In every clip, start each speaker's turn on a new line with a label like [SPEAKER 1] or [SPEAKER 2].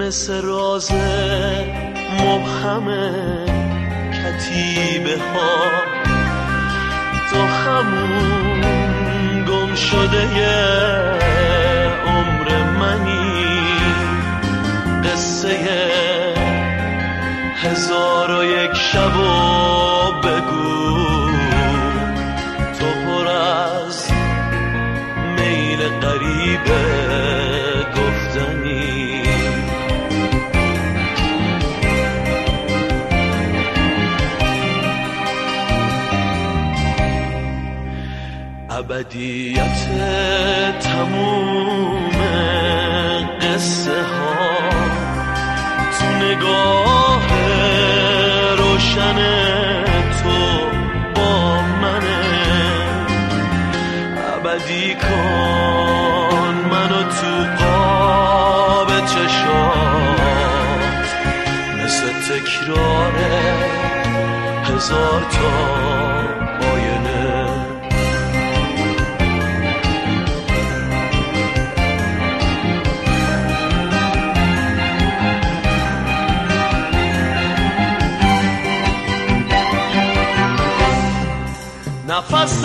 [SPEAKER 1] مثل راز مبهم کتیبه ها تو همون گم شده عمر منی، قصه 1001 شبو بگو تو پر از میل غریبه گفتنی. ابدیت تموم قصه ها تو نگاه روشن تو با منه، ابدی کن منو تو قاب چشات مثل تکرار 1000 تا آینه. نفس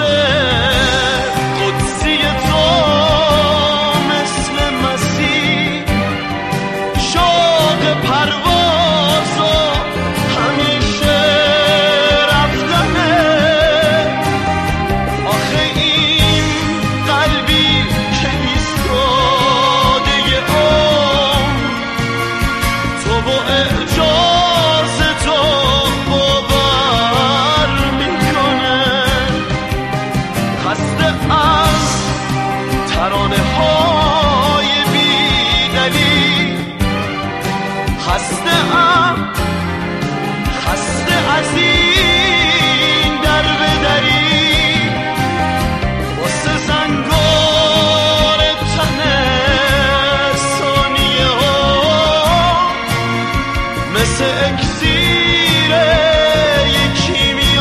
[SPEAKER 1] قدسی تو مثل مسیح شوق پرواز و همیشه رفتنه. آخه این قلبی که ایستاده عمر تو با اعجاز تو باور میکنه. خسته از ترانه های بی‌دلیل، خسته از این در به دری واسه زنگار تنه ثانیه ها مثل اکسیر کیمیاگری.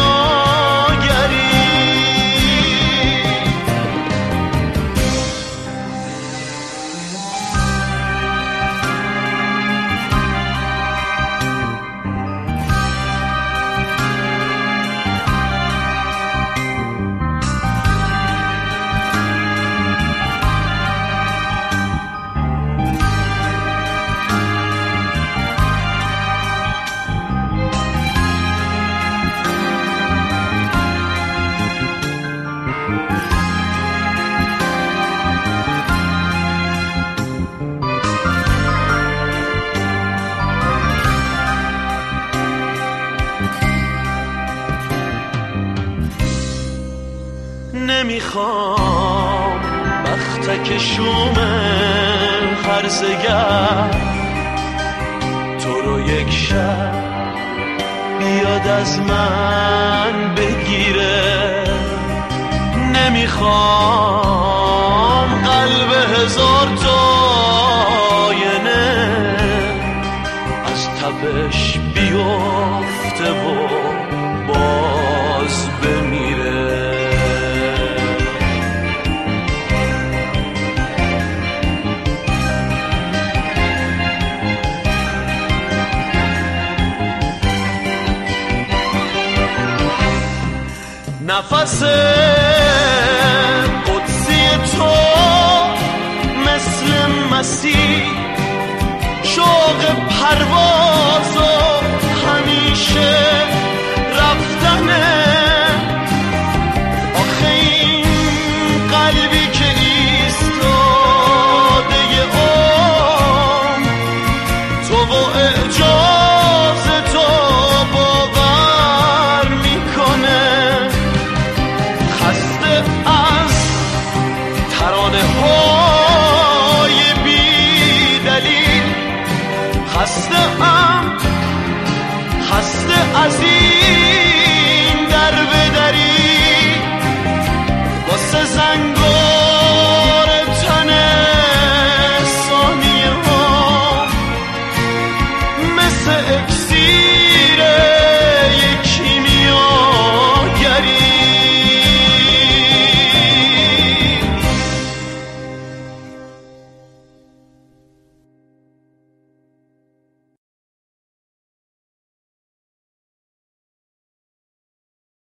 [SPEAKER 1] نمیخوام بختک شوم هرزگر تو رو یک شب بیاد از من بگیره. نمیخوام قلب 1000 تا آینه از تپش بیفته و باز بمیره. نفس قدسی تو مثل مسیح شوق پرواز و همیشه